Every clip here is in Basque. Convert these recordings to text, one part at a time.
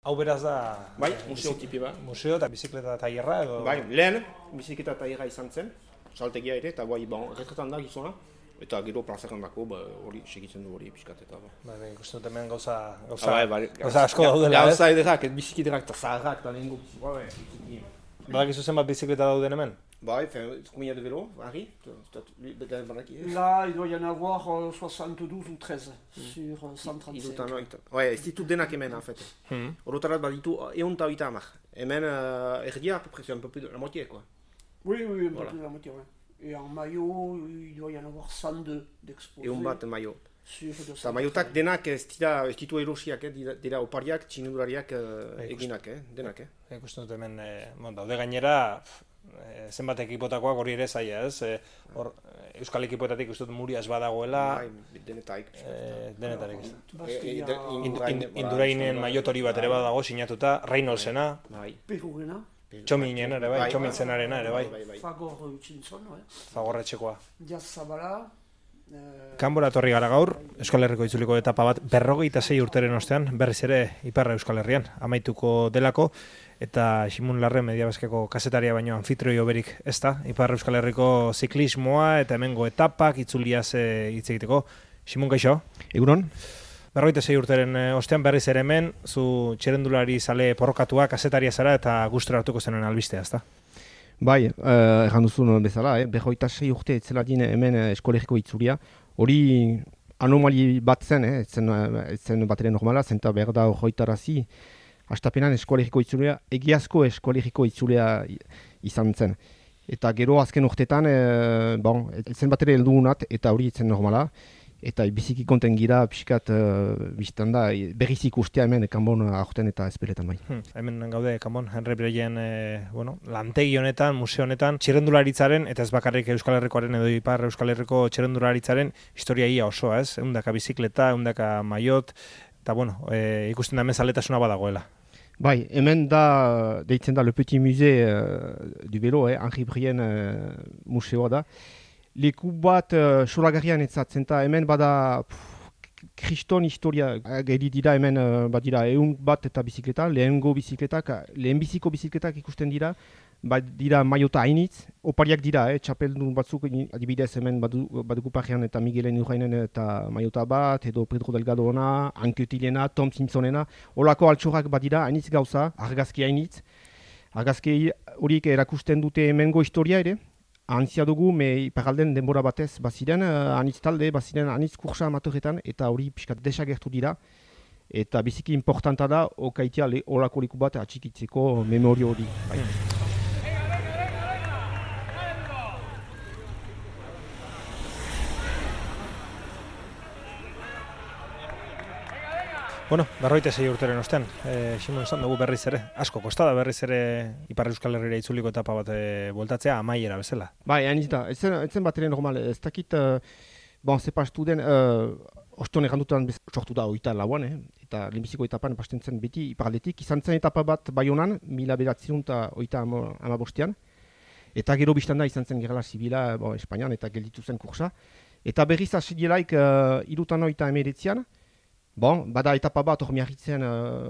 Hau beraz da... Bai, museo tipi bat. Museo eta bizikleta tailerra edo... Bai, lehen bizikleta tailerra izan zen, saltegia ere, eta bai, erretretan da gizona, eta gero plazeran dako, hori segitzen du hori pixkat eta bai. Bai, ikusten dut hemen gauza asko daudela, daudela, ez? Gauza ederrak, bizikletak eta zaharrak, eta lehenko bizikletak. Badakizu zenbat bizikleta dauden hemen? Bai, combien de vélos, Harry? Là, il doit y en avoir 72 ou 13 sur 135. Ouais, ez ditut denak hemen, en fait. Orotarat baditu 180 hamar. Hemen, erdia, à peu près, c'est un peu plus de la moitié, quoi. Oui, un peu plus de la moitié, ouais. Et en maillot, il doit y en avoir 102 d'exposés. Egun bat maillot. Sur 200. Eta maillotak denak ez ditu erosiak, dira opariak, txinudurariak eginak, denak. Ikusten dut hemen, daude gainera, zenbat ekipotakoak hori ere zaila, ez? Euskal ekipoetatik uste dut Murias badagoela... Bai, denetaik. Denetarik. Indurainen maillotori bat ere badago, sinatuta, Reynoldsena, Perugena. Txominen ere bai, Txomintzenarena ere bai. Fagor Utsinson, Fagorretxekoa. Jaz Zabala. Kanbora etorri gara gaur, Euskal Herriko itzuliko etapa bat 26 urteren ostean, berriz ere Iparra Euskal Herrian, amaituko delako, eta Ximun Larre Mediabazkeko kasetaria baino anfitrioio berik ez da, Iparra Euskal Herriko ziklismoa eta hemengo etapak itzuliaz hitz egiteko. Ximun, kaixo? Egunon? 26 urteren ostean berriz ere hemen, zu txerendulari zale porrokatua, kasetaria zara eta gustura hartuko zenuen albistea, ez da? Bai, erran duzun bezala, 26 urte etzela din hemen eskolegiko itzulia. Hori anomali bat zen, etzen bat ere normala, zenta behar da horretarazi. Hastapenan eskolegiko itzulia, egiazko eskolegiko itzulia izan zen. Eta gero azken urtetan, etzen bat ere heldugunat, eta hori etzen normala. Eta biziki konten gira, pixkat biztan da, berriz ikustea hemen kanbon aurten eta espeletan bai. Hemen gaude kanbon, Henri Breien lantegi honetan, museo honetan, txirrendularitzaren, eta ez bakarrik Euskal Herrikoaren edo Ipar Euskal Herriko txirrendularitzaren historia ia osoa, ez? Ehundaka bizikleta, ehundaka maillot, eta ikusten da hemen zaletasuna badagoela. Bai, hemen da, deitzen da Le Petit Musée du Vélo, Henri Breien museoa da. Leku bat solagarrian etzatzen eta hemen bada kriston historia geri dira hemen badira ehun bat eta bizikleta, lehenbiziko bizikletak ikusten dira, dira maiota hainitz, opariak dira, txapeldun batzuk adibidez hemen badugu parrean eta Miguelen Urrainen eta maiota bat, edo Pedro Delgadona, Anketilena, Tom Simpsonena, holako altxorrak badira hainitz gauza, argazki hainitz, argazki horiek erakusten dute hemengo historia ere, antzia dugu, iparralden denbora batez baziren, anitz talde, baziren anitz kursa amatorretan, eta hori pixkat desagertu dira. Eta biziki importanta da, okaitia horako leku bat atxikitzeko memorio hori. Bueno, 26 urteren ostean, Ximon esan dugu berriz ere, asko kostada berriz ere Ipar Euskal Herrira itzuliko etapa bat bueltatzea, amaiera bezala. Bai, hain da, etzen bat ere normal, ez dakit, zepastu den, oston errandutan sortu da oita lauan, eta lehenbiziko etapan pasten zen beti iparaldetik, izan zen etapa bat Baionan, 1985, eta gero biztan da izan zen gerala zibila Espainian, eta gelditu zen kursa, eta berriz hasi dielaik 1989, bada etapa bat hor miarritzen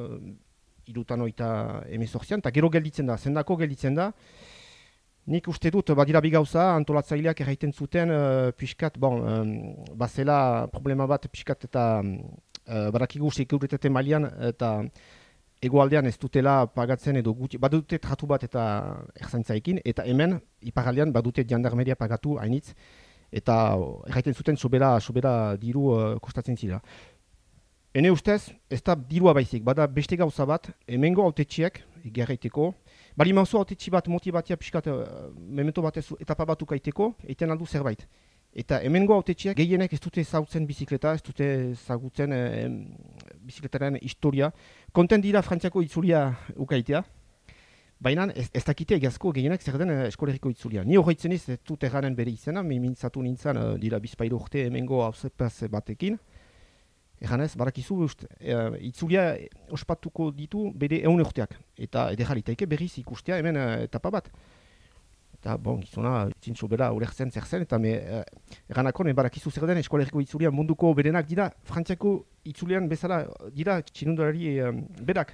1918, eta gero gelditzen da, zendako gelditzen da. Nik uste dut, badira bigauza, antolatzaileak erraiten zuten, pixkat, bazela problema bat pixkat eta badakigu sekuritate mailan eta egoaldean ez dutela pagatzen edo gutxi, badute tratu bat eta erzaintzaikin, eta hemen, iparaldean, badute jandarmeria pagatu hainitz, eta erraiten zuten sobera diru kostatzen zira. Hene ustez, ez da dirua baizik, bada beste gauza bat, hemengo autetxiek, gerraiteko, bali mauzo autetxi bat motibatia pixkat memento batez etapa bat ukaiteko, eiten aldu zerbait. Eta hemengo autetxiek gehienek ez dute ezagutzen bizikleta, ez dute ezagutzen bizikletaren historia. Konten dira Frantziako itzulia ukaitea, baina ez dakite egiazko gehienek zer den eskolegiko itzulia. Ni horreitzen ez dut erranen bere izena, mintzatu nintzen dira bizpairu urte hemengo hauzepaz batekin. Eganez, barakizu, itzulia ospatuko ditu bere 100 urteak. Eta edera berriz ikustea hemen etapa bat. Eta, gizona, itzintxo bera urertzen zer zen, eta eganakon, barakizu zer den eskolegiko itzulia munduko berenak dira, Frantziako itzulian bezala dira txinundalari berak.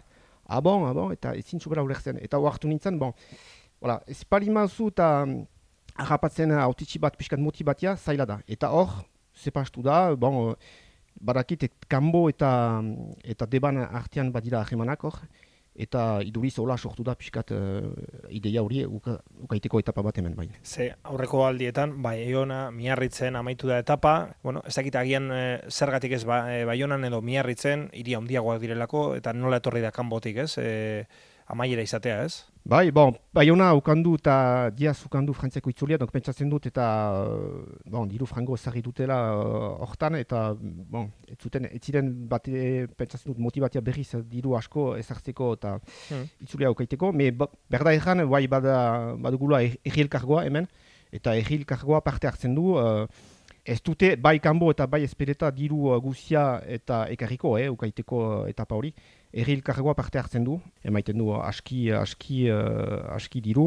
bon, eta ezin zubera ulertzen. Eta oartu nintzen, bon, voilà, ez palimazu eta harrapatzen autetxi bat pixkat motibatia zaila da. Eta hor, zepastu da, bon, badakit kanbo eta deban artean badira ahemanak hor, eta iduriz hola sortu da pixkat ideia hori ukaiteko etapa bat hemen bai. Ze aurreko aldietan, Baiona, Miarritzen amaitu da etapa, bueno, ez dakit agian zergatik ez Baionan edo Miarritzen hiria handiagoak direlako, eta nola etorri da kanbotik, ez? Amaiera izatea, ez? Bai, bon, Baiona ukandu eta Diaz ukandu frantziako itzulia, donc pentsatzen dut eta bon, diru frango ezagri dutela hortan, eta bon, ez ziren bat pentsatzen dut motibatia berriz diru asko ezartzeko eta itzulia ukaiteko, me berda egan, bai badugula erri-elkargoa hemen, eta erri-elkargoa parte hartzen du, ez dute bai kanbo eta bai espeleta diru guzia eta ekarriko, ukaiteko etapa hori. Erri-elkargoa parte hartzen du, emaiten du aski diru.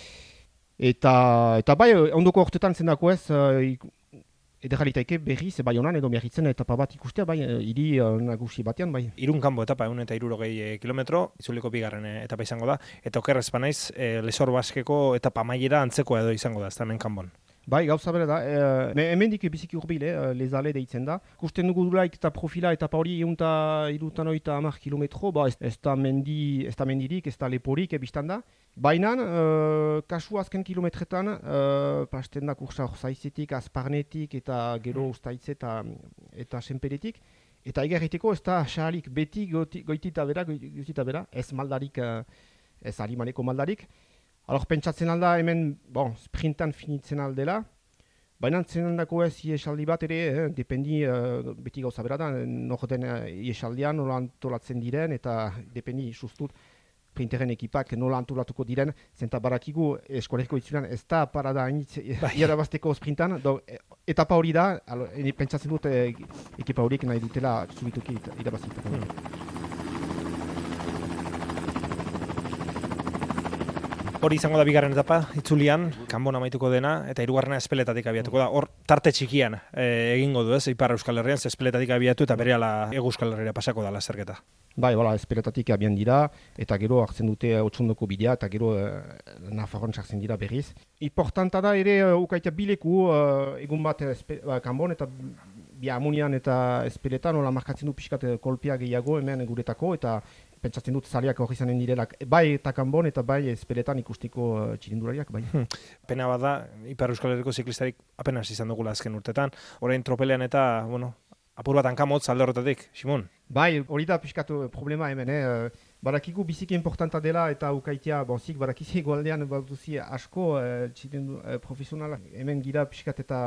Eta bai, ondoko hortetan zendako ez, ederalitaike berriz, Baionan edo Miarritzen etapa bat ikustea, bai, hiri nagusi batean, bai. Irun kanbo etapa, 160 kilometro, itzuliko bigarren etapa izango da, eta okerrez banaiz, Lezor Baskeko etapa amaiera antzeko edo izango da, ez da hemen kanbon. Bai, gauza bera da. Hemendik biziki urbil, lezale deitzen da. Kusten dugu dulaik eta profila etapa hori 160 kilometro, ez da mendirik, ez da leporik ebistan da. Baina, kasu azken kilometretan, pasten da kursa hor zaizetik, azparnetik eta gero ustaitze eta senperetik. Eta egarriteko ez da xahalik beti goitita bera, ez maldarik, ez harimaneko maldarik. Alor, pentsatzen alda hemen, bon, sprintan finitzen aldela, baina zenandako ez iesaldi bat ere, dependi beti gauza bera da, norten iesaldian nola antolatzen diren, eta dependi sustut sprinteren ekipak nola antolatuko diren, zenta barakigu eskualeriko itzulean ez da parada hainitz irabazteko sprintan, etapa hori da, pentsatzen dut ekipa horiek nahi dutela zubituki irabazitako. Hori izango da bigarren etapa, itzulian, kanbon amaituko dena, eta hirugarrena espeletatik abiatuko da. Hor, tarte txikian egingo du, ez, Ipar Euskal Herrian, espeletatik abiatu eta berehala Hego Euskal Herriera pasako da lasterketa. Bai, espeletatik abian dira, eta gero hartzen dute Otsondoko bidea, eta gero Nafarroan sartzen dira berriz. Importanta da ere ukaitea bileku, egun bat kanbon, eta Biamunian eta espeletan, nola markatzen du pixkat kolpia gehiago hemen guretako, eta pentsatzen dut zaleak hori izanen direlak, bai eta kanbon eta bai espeletan ikusteko txirindulariak, bai. Pena bat da, Ipar Euskal Herriko ziklistarik apenas izan dugula azken urtetan, orain tropelean eta, bueno, apur bat hankamotz alde horretatik, Simon? Bai, hori da pixkatu problema hemen, barakiku biziki importanta dela eta ukaitea, zik barakizi egoaldean baduzi asko profesionalak, hemen gira pixkat eta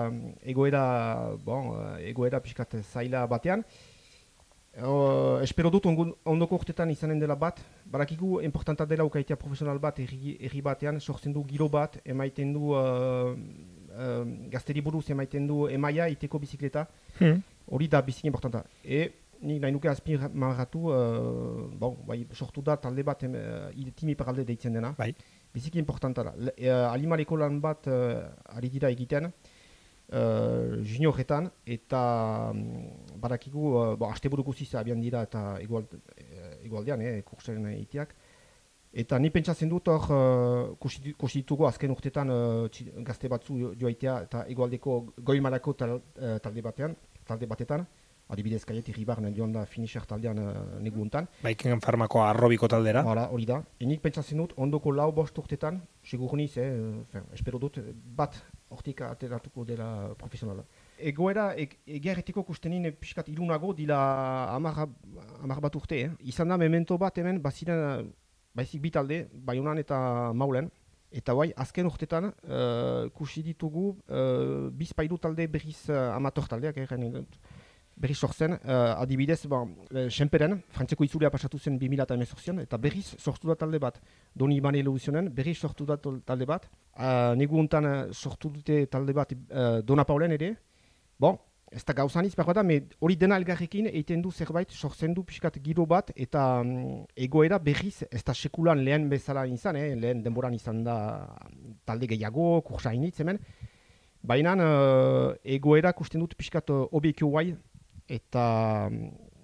egoera pixkat zaila batean. Espero dut ondoko urtetan izanen dela bat, barakigu importanta dela ukaitea profesional bat erri batean, sortzen du giro bat, emaiten du gazteri buruz emaiten du emaia iteko bizikleta, hori da biziki importanta. Nik nahi nuke azpimarratu, sortu da talde bat Timi Paralde deitzen dena, biziki importanta da. Alimareko lan bat ari dira egiten, junioretan, eta badakigu, asteburu guziz abian dira eta egualdean, kursaren itiak. Eta ni pentsatzen dut hor konstitutuko azken urtetan gazte batzu joaitea eta egualdeko goimarako talde batetan. Adibidez Kaieti Ribarren joan da finisher taldean negu hontan. Baiken farmako arrobiko taldera. Hori da. Nik pentsatzen dut ondoko 4-5 urtetan, segurniz, espero dut, bat hortik ateratuko dela profesionala. Egoera egerretiko kustenin pixkat ilunago dila 10 bat urte. Izan da memento bat hemen baizik bi talde, Baionan eta Maulen. Eta bai, azken urtetan kusi ditugu bizpairu talde berriz amator taldeak berriz sortzen, adibidez, Senperen, frantzeko itzulea pasatu zen 2018an, eta berriz sortu da talde bat. Doni Ibane Eleusionen, berriz sortu da talde bat. Negu hontan sortu dute talde bat Dona Paulen ere. Ez da gauzan izpar da, hori dena elgarrekin egiten du zerbait, sortzen du pixkat giro bat, eta egoera berriz, ez da sekulan lehen bezala izan, lehen denboran izan da talde gehiago, kursa hainitz hemen. Baina egoera kusten dut pixkat obekio guai, eta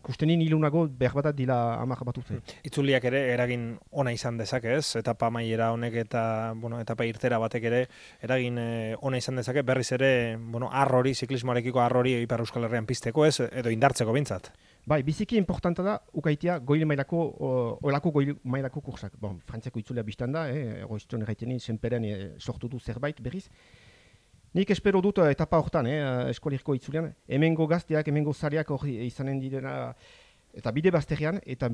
ikustenin ilunago behar bat dila 10 bat urte. Itzuliak ere eragin ona izan dezake, ez? Etapa amaiera honek eta, etapa irtera batek ere eragin ona izan dezake, berriz ere, arrori, ziklismoarekiko arrori Ipar Euskal Herrian pizteko, ez? Edo indartzeko bintzat. Bai, biziki importanta da, ukaitea goile mailako kursak. Frantziako itzulea biztan da, egoiztion erraitenin, senperen sortu du zerbait berriz. Nik espero dut etapa hortan, eskolirko itzulean, hemengo gazteak, hemengo zariak hori izanen direna, eta bide bazterrean, eta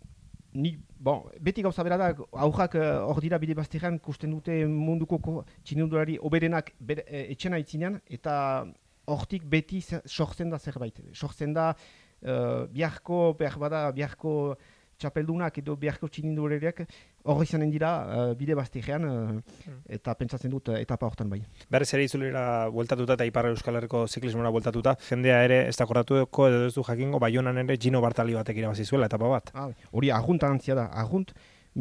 beti gauza bera da, aurrak hor dira bide bazterrean, kusten dute munduko txinudurari oberenak etxena itzinean, eta hortik beti sortzen da zerbait. Sortzen da, biharko txapeldunak edo biharko txinindureriak hori izanen dira bide bazterrean eta pentsatzen dut etapa hortan bai. Berriz ere itzulera bueltatuta eta Ipar Euskal Herriko ziklismora bueltatuta, jendea ere ez da akordatuko edo ez du jakingo Baionan ere Gino Bartali batek irabazi zuela etapa bat. Hori arrunt antzia da, arrunt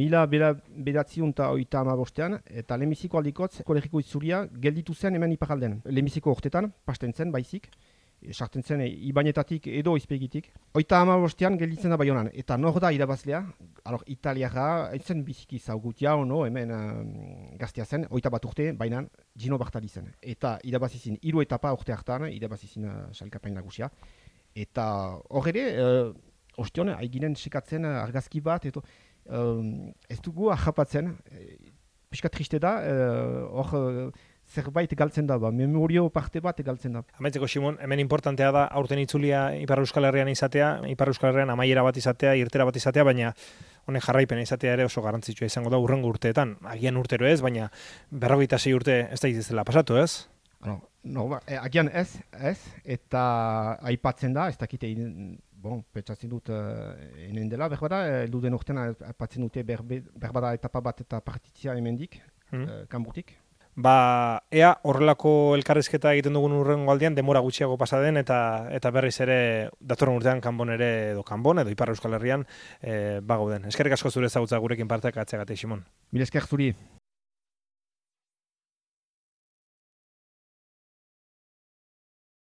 1935 eta lehenbiziko aldikotz kolegiko itzulia gelditu zen hemen iparalden. Lehenbiziko urtetan, pasten zen baizik, sartzen zen Ibainetatik edo Izpegitik. 35 gelditzen da Baionan, eta nor da irabazlea, italiara, zen biziki zaugutia hemen gaztea zen, 21 urte, baina Gino Bartali zen. Eta irabazizin 3 etapa urte hartan, irabazizin salkapain nagusia. Eta hor ere, ostion, haiginen sekatzen argazki bat, ez dugu ahapatzen, pixka triste da, hor zerbait galtzen da, memorio parte bat galtzen da. Amaitzeko, Simon, hemen importantea da aurten itzulia Ipar Euskal Herrian izatea, Ipar Euskal Herrian amaiera bat izatea, irtera bat izatea, baina honek jarraipena izatea ere oso garrantzitsua izango da hurrengo urteetan. Agian urtero ez, baina 26 urte ez da izela pasatu, ez? Agian ez, eta aipatzen da, ez dakite, pentsatzen dut enen dela, berbada, elduden urtean aipatzen dute berbada etapa bat eta partitzia hemendik, kanburtik. Ea horrelako elkarrizketa egiten dugun urrengo aldian denbora gutxiago pasa den eta berriz ere datorren urtean Kanbon edo Ipar Euskal Herrian bagauden. Eskerrik asko zure ezagutza gurekin parte hartzeagatik, Simon. Mil esker zuri.